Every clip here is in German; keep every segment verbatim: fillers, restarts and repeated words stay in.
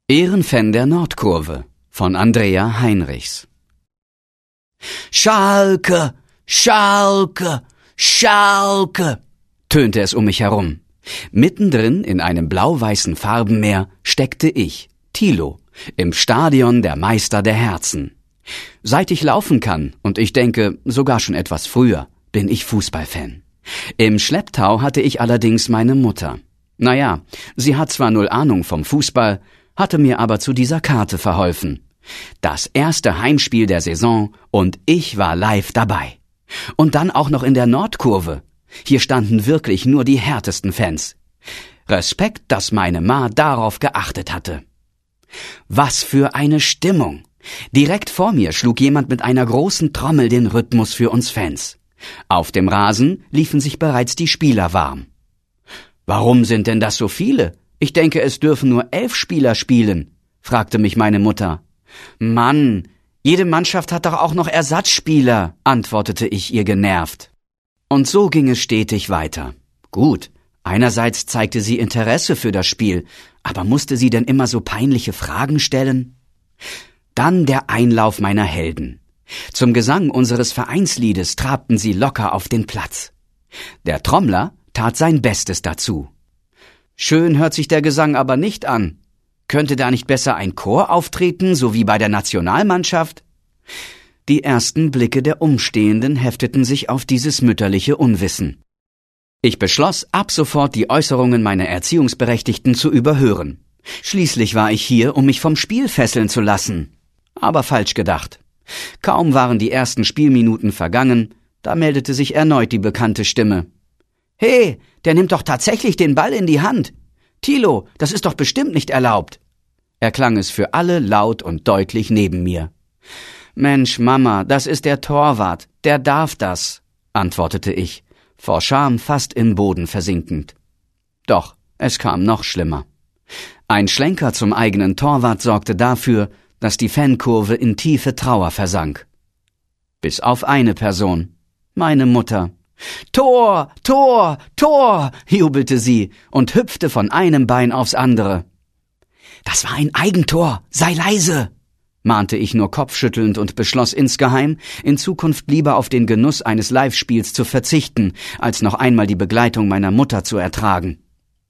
Ehrenfan der Nordkurve von Andrea Heinrichs. Schalke, Schalke, Schalke, tönte es um mich herum. Mittendrin in einem blau-weißen Farbenmeer steckte ich, Thilo, im Stadion der Meister der Herzen. Seit ich laufen kann, und ich denke sogar schon etwas früher, bin ich Fußballfan. Im Schlepptau hatte ich allerdings meine Mutter. Naja, sie hat zwar null Ahnung vom Fußball, hatte mir aber zu dieser Karte verholfen. Das erste Heimspiel der Saison und ich war live dabei. Und dann auch noch in der Nordkurve. Hier standen wirklich nur die härtesten Fans. Respekt, dass meine Ma darauf geachtet hatte. Was für eine Stimmung! Direkt vor mir schlug jemand mit einer großen Trommel den Rhythmus für uns Fans. Auf dem Rasen liefen sich bereits die Spieler warm. »Warum sind denn das so viele? Ich denke, es dürfen nur elf Spieler spielen«, fragte mich meine Mutter. »Mann, jede Mannschaft hat doch auch noch Ersatzspieler«, antwortete ich ihr genervt. Und so ging es stetig weiter. Gut, einerseits zeigte sie Interesse für das Spiel, aber musste sie denn immer so peinliche Fragen stellen? Dann der Einlauf meiner Helden. Zum Gesang unseres Vereinsliedes trabten sie locker auf den Platz. Der Trommler tat sein Bestes dazu. Schön hört sich der Gesang aber nicht an. Könnte da nicht besser ein Chor auftreten, so wie bei der Nationalmannschaft? Die ersten Blicke der Umstehenden hefteten sich auf dieses mütterliche Unwissen. Ich beschloss, ab sofort die Äußerungen meiner Erziehungsberechtigten zu überhören. Schließlich war ich hier, um mich vom Spiel fesseln zu lassen. Aber falsch gedacht. Kaum waren die ersten Spielminuten vergangen, da meldete sich erneut die bekannte Stimme. »Hey, der nimmt doch tatsächlich den Ball in die Hand. Thilo, das ist doch bestimmt nicht erlaubt«, erklang es für alle laut und deutlich neben mir. »Mensch, Mama, das ist der Torwart, der darf das«, antwortete ich, vor Scham fast im Boden versinkend. Doch, es kam noch schlimmer. Ein Schlenker zum eigenen Torwart sorgte dafür, dass die Fankurve in tiefe Trauer versank. Bis auf eine Person, meine Mutter. »Tor, Tor, Tor«, jubelte sie und hüpfte von einem Bein aufs andere. »Das war ein Eigentor, sei leise«, mahnte ich nur kopfschüttelnd und beschloss insgeheim, in Zukunft lieber auf den Genuss eines Live-Spiels zu verzichten, als noch einmal die Begleitung meiner Mutter zu ertragen.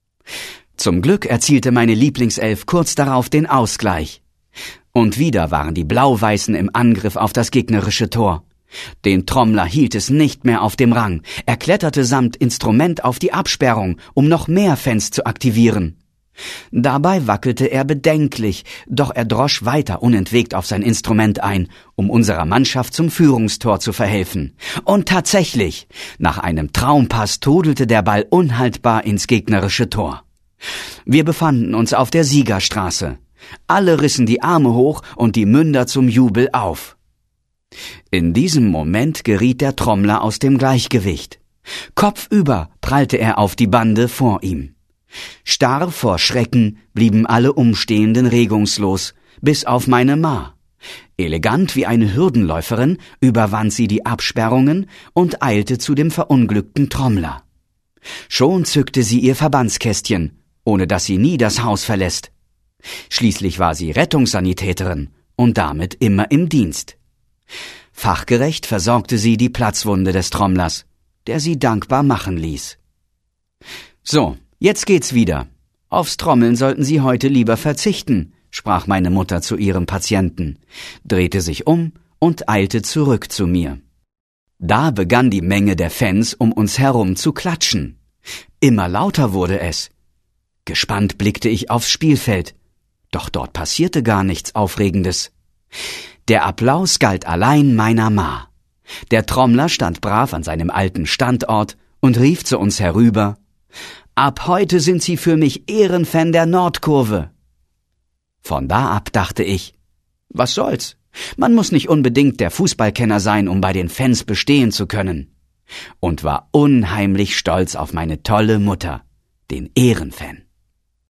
Zum Glück erzielte meine Lieblingself kurz darauf den Ausgleich. Und wieder waren die Blau-Weißen im Angriff auf das gegnerische Tor. Den Trommler hielt es nicht mehr auf dem Rang. Er kletterte samt Instrument auf die Absperrung, um noch mehr Fans zu aktivieren. Dabei wackelte er bedenklich, doch er drosch weiter unentwegt auf sein Instrument ein, um unserer Mannschaft zum Führungstor zu verhelfen. Und tatsächlich, nach einem Traumpass todelte der Ball unhaltbar ins gegnerische Tor. Wir befanden uns auf der Siegerstraße. Alle rissen die Arme hoch und die Münder zum Jubel auf. In diesem Moment geriet der Trommler aus dem Gleichgewicht. Kopfüber prallte er auf die Bande vor ihm. Starr vor Schrecken blieben alle Umstehenden regungslos, bis auf meine Ma. Elegant wie eine Hürdenläuferin überwand sie die Absperrungen und eilte zu dem verunglückten Trommler. Schon zückte sie ihr Verbandskästchen, ohne dass sie nie das Haus verlässt. Schließlich war sie Rettungssanitäterin und damit immer im Dienst. Fachgerecht versorgte sie die Platzwunde des Trommlers, der sie dankbar machen ließ. »So, jetzt geht's wieder. Aufs Trommeln sollten Sie heute lieber verzichten«, sprach meine Mutter zu ihrem Patienten, drehte sich um und eilte zurück zu mir. Da begann die Menge der Fans um uns herum zu klatschen. Immer lauter wurde es. Gespannt blickte ich aufs Spielfeld. Doch dort passierte gar nichts Aufregendes. Der Applaus galt allein meiner Ma. Der Trommler stand brav an seinem alten Standort und rief zu uns herüber: »Ab heute sind Sie für mich Ehrenfan der Nordkurve.« Von da ab dachte ich, was soll's? Man muss nicht unbedingt der Fußballkenner sein, um bei den Fans bestehen zu können. Und war unheimlich stolz auf meine tolle Mutter, den Ehrenfan.